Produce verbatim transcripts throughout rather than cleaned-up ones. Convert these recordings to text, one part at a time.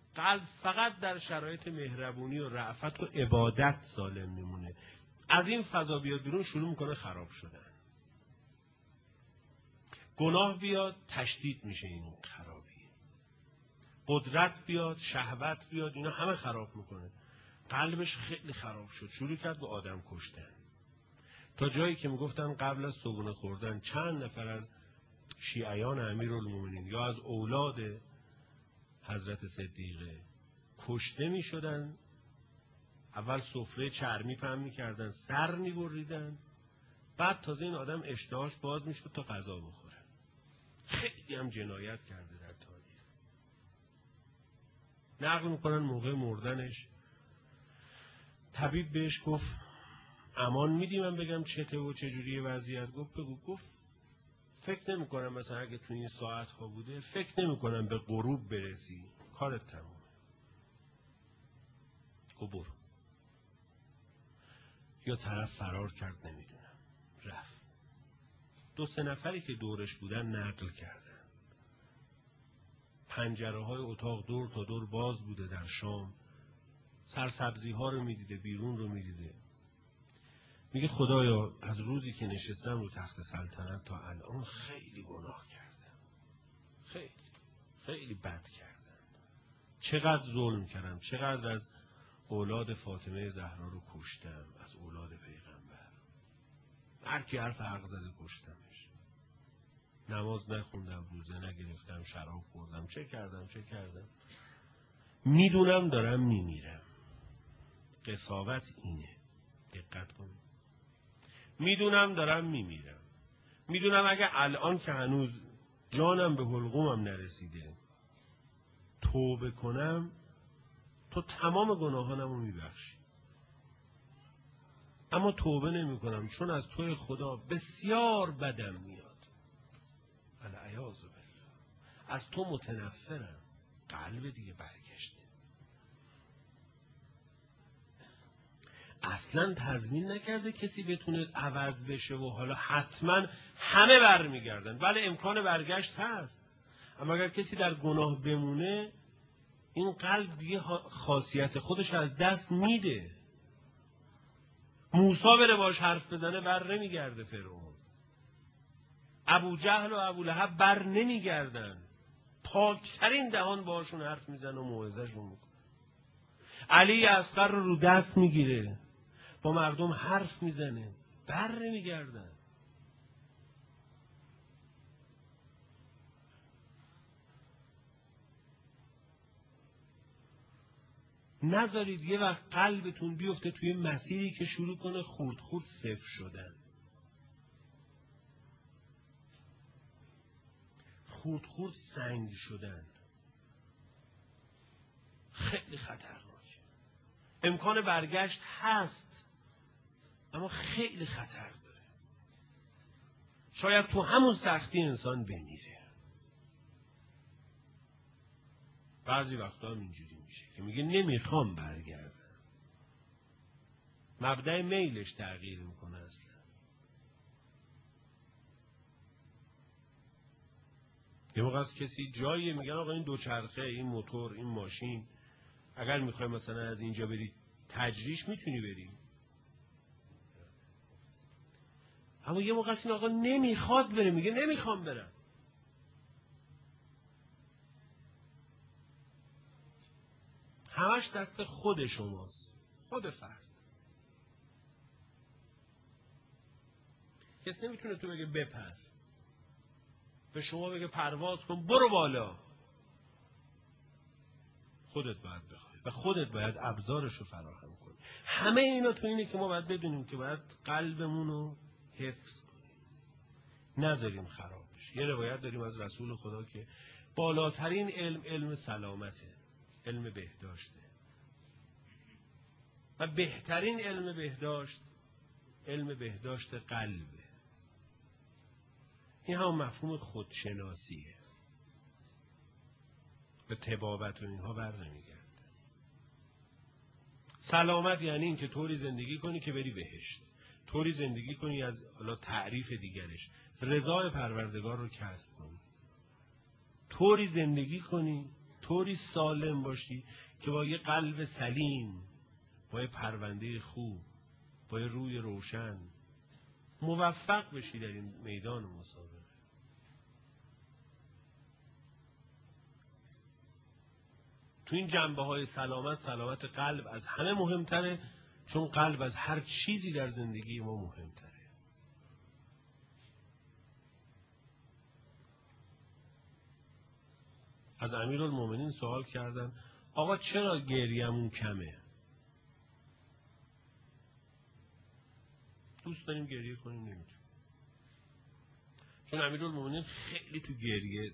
قلب فقط در شرایط مهربونی و رأفت و عبادت سالم میمونه. از این فضا بیاد بیرون شروع میکنه خراب شدن. گناه بیاد تشدید میشه این خرابی. قدرت بیاد، شهوت بیاد، اینا همه خراب میکنه. قلبش خیلی خراب شد، شروع کرد به آدم کشتن. تا جایی که میگفتن قبل از صبحونه خوردن چند نفر از شیعیان امیرالمومنین یا از اولاد حضرت صدیقه کشته میشدن. اول سفره چرمی پهن میکردن، سر میبریدن، بعد تازه این آدم اشتهاش باز میشد تا غذا بخوره. خیلی هم جنایت کرده در تاریخ. نقل میکنن موقع مردنش طبیب بهش گفت امان میدی من بگم چته و چجوریه وضعیت؟ گفت بگو. گفت فکر نمی کنم مثلا اگه تو این ساعت ها بوده فکر نمی کنم به غروب برسی، کارت تمومه. گفت برو. یا طرف فرار کرد نمیدونم، رفت. دو سه نفری که دورش بودن نقل کردن پنجره های اتاق دور تا دور باز بوده در شام، سرسبزی ها رو میدیده، بیرون رو میدیده. میگه خدایا از روزی که نشستم رو تخت سلطنت تا الان خیلی گناه کردم، خیلی خیلی بد کردم، چقدر ظلم کردم، چقدر از اولاد فاطمه زهرا رو کشتم، از اولاد پیغمبر، هر کی حرف حق زده کشتمش، نماز نخوندم، روزه نگرفتم، شراب خوردم، چه کردم چه کردم. میدونم دارم میمیرم. قساوت اینه، دقت کن. میدونم دارم میمیرم. میدونم اگه الان که هنوز جانم به حلقومم نرسیده توبه کنم تو تمام گناهانم رو میبخشی. اما توبه نمی کنم چون از توی خدا بسیار بدم میاد. العیاذ بالله. از تو متنفرم. قلب دیگه برگشته. اصلا تضمین نکرده کسی بتونه عوض بشه و حالا حتما همه برمیگردن. بله امکان برگشت هست، اما اگر کسی در گناه بمونه این قلب دیگه خاصیت خودش از دست میده. موسی بره باش حرف بزنه بر نمیگرده فرعون. ابو جهل و ابو لهب بر نمیگردن. پاکترین دهان باشون حرف میزنه و موعظه‌شون میکنه. علی اصغر رو رو دست میگیره، با مردم حرف میزنه، بر نمیگردن. نذارید یه وقت قلبتون بیفته توی مسیری که شروع کنه خورد خورد صفر شدن، خورد خورد سنگ شدن. خیلی خطرناک. امکان برگشت هست اما خیلی خطر داره. شاید تو همون سختی انسان بمیره. بعضی وقتا هم اینجوری میشه که میگه نمیخوام برگردم. مبدأ میلش تغییر میکنه. اصلا یه موقع از کسی جایی میگن آقا این دوچرخه، این موتور، این ماشین اگر میخوای مثلا از اینجا بری تجریش میتونی بری، اما یه موقع این آقا نمیخواد بره، میگه نمیخوام برم. همش دست خود شماست، خود فرد. کسی نمیتونه تو بگه بپر، به شما بگه پرواز کن برو بالا. خودت باید بخوای و خودت باید ابزارش رو فراهم کنی. همه اینا تو اینه که ما باید بدونیم که باید قلبمون رو حفظ کنیم، نذاریم خراب بشه. یه روایت داریم از رسول خدا که بالاترین علم علم سلامته، علم بهداشته، و بهترین علم بهداشت علم بهداشت قلبه. این هم مفهوم خودشناسیه. به طبابت و اینها بر نمیگرده. سلامت یعنی این که طوری زندگی کنی که بری بهشت، طوری زندگی کنی از حالا تعریف دیگرش رضای پروردگار رو کسب کنی، طوری زندگی کنی، طوری سالم باشی که با یه قلب سلیم، با یه پرونده خوب، با یه روی روشن موفق بشی در این میدان مسابقه. تو این جنبه های سلامت، سلامت قلب از همه مهمتره، چون قلب از هر چیزی در زندگی ما مهمتره. از امیرالمومنین سوال کردن آقا چرا گریه‌مون کمه؟ دوست داریم گریه کنیم نمیتونیم. چون امیرالمومنین خیلی تو گریه،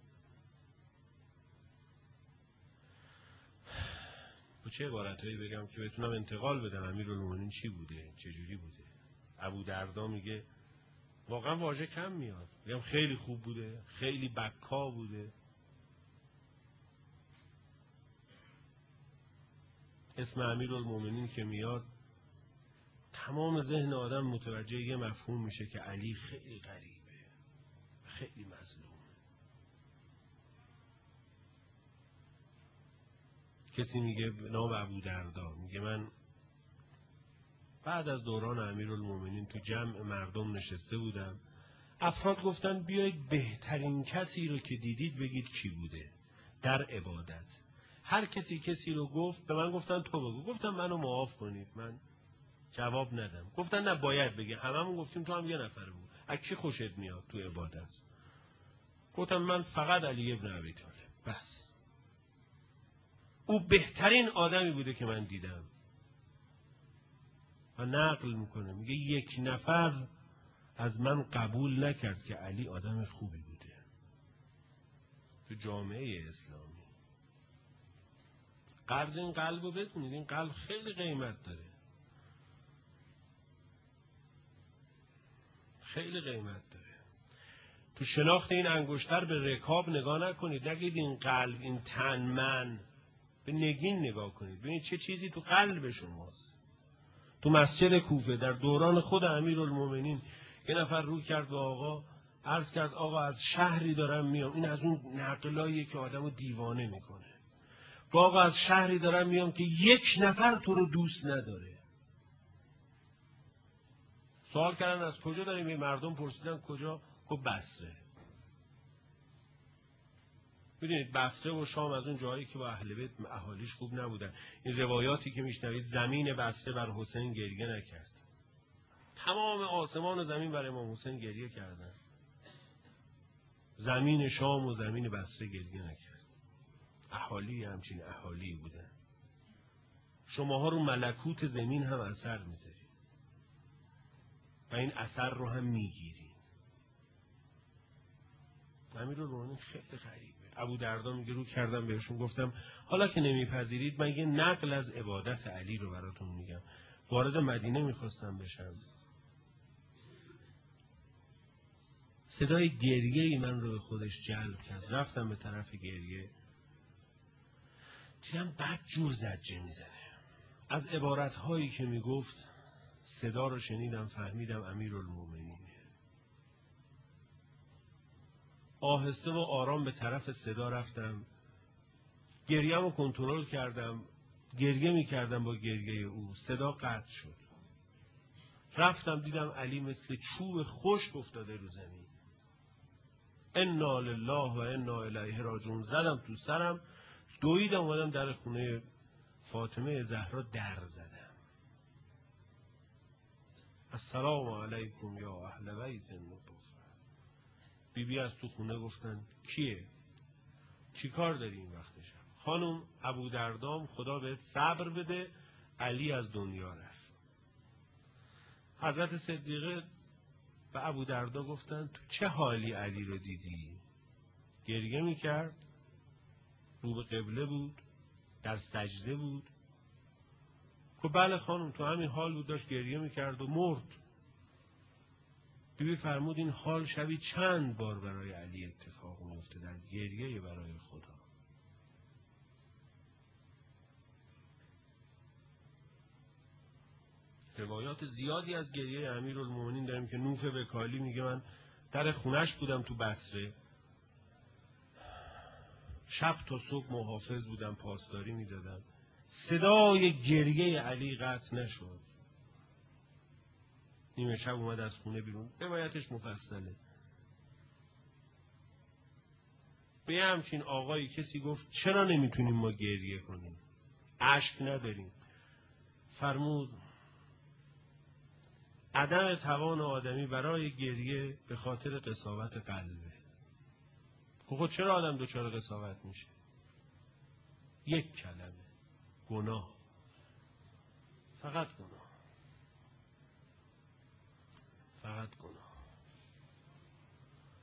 با چه عبارتهایی بگم که بتونم انتقال بدم امیرالمومنین چی بوده، چجوری بوده. ابودردا میگه واقعا واژه کم میاد، میگم خیلی خوب بوده، خیلی بکا بوده. اسم امیرالمومنین که میاد تمام ذهن آدم متوجه یه مفهوم میشه که علی خیلی غریبه، خیلی مظلومه. کسی میگه به نام ابودردا، میگه من بعد از دوران امیرالمومنین تو جمع مردم نشسته بودم، افراد گفتن بیایید بهترین کسی رو که دیدید بگید کی بوده در عبادت. هر کسی کسی رو گفت، به من گفتن تو بگو. گفتم منو معاف کنید، من جواب ندم. گفتن نه باید بگی، هممون گفتیم تو هم یه نفر بود. از کی خوشت میاد تو عبادت؟ گفتم من فقط علی ابن ابی طالب. بس او بهترین آدمی بوده که من دیدم. و نقل میکنه میگه یک نفر از من قبول نکرد که علی آدم خوبی بوده تو جامعه اسلامی. قدر این قلب رو بدونید، این قلب خیلی قیمت داره، خیلی قیمت داره. تو شناخت این انگشتر به رکاب نگاه نکنید، نگید این قلب، این تن، من. به نگین نگاه کنید، ببینید چه چیزی تو قلب شماست. تو مسجد کوفه در دوران خود امیرالمومنین یه نفر رو کرد به آقا، عرض کرد آقا از شهری دارم میام. این از اون نقلاییه که آدمو دیوانه میکنه. آقا از شهری دارم میام که یک نفر تو رو دوست نداره. سوال کردن از کجا داریم؟ این مردم پرسیدن کجا؟ گفت بصره. میدونید بصره و شام از اون جایی که با اهل بیت اهالیش خوب نبودن. این روایاتی که میشنوید زمین بصره بر حسین گریه نکرد، تمام آسمان و زمین بر امام حسین گریه کردن. زمین شام و زمین بصره گریه نکرد. اهالی همچین اهالی بودن. شماها رو ملکوت زمین هم اثر میذارید و این اثر رو هم میگیرید. امیرالمومنین خیلی غریبه. ابودردا میگه رو کردم بهشون گفتم حالا که نمیپذیرید من یه نقل از عبادت علی رو براتون میگم. وارد مدینه میخواستم بشم، صدای گریه من رو به خودش جلب کرد. رفتم به طرف گریه، دیدم بد جور زجه میزنه. از عبارتهایی که میگفت صدا رو شنیدم، فهمیدم امیرالمومنینه. آهسته و آرام به طرف صدا رفتم، گریه‌مو رو کنترل کردم، گریه میکردم با گریه او. صدا قطع شد. رفتم دیدم علی مثل چوب خشک افتاده رو زمین. انا لله و انا الیه راجعون زدم تو سرم، دویدم اومدم در خونه فاطمه زهرا در زدم. السلام علیکم یا اهل بیت المطهر. بی بی از تو خونه گفتن کیه؟ چی کار داری این وقت شب؟ خانم ابودردام خدا بهت صبر بده، علی از دنیا رفت. حضرت صدیقه به ابودردا گفتن تو چه حالی علی رو دیدی؟ گریه میکرد، رو به قبله بود، در سجده بود. که بله خانم تو همین حال بود، داشت گریه میکرد و مرد. بیبی فرمود این حال شبی چند بار برای علی اتفاق میفته در گریه برای خدا. روایات زیادی از گریه امیرالمومنین داریم که نوف بکالی میگه من در خونش بودم تو بصره، شب تا صبح محافظ بودم، پاسداری میدادم. صدای گریه علی قطع نشد. نیمه شب اومد از خونه بیرون. روایتش مفصله. به یه همچین آقایی کسی گفت چرا نمیتونیم ما گریه کنیم؟ اشک نداریم. فرمود عدم توان آدمی برای گریه به خاطر قساوت قلبه. خود چرا آدم دچار قساوت میشه؟ یک کلمه، گناه. فقط گناه. فقط گناه.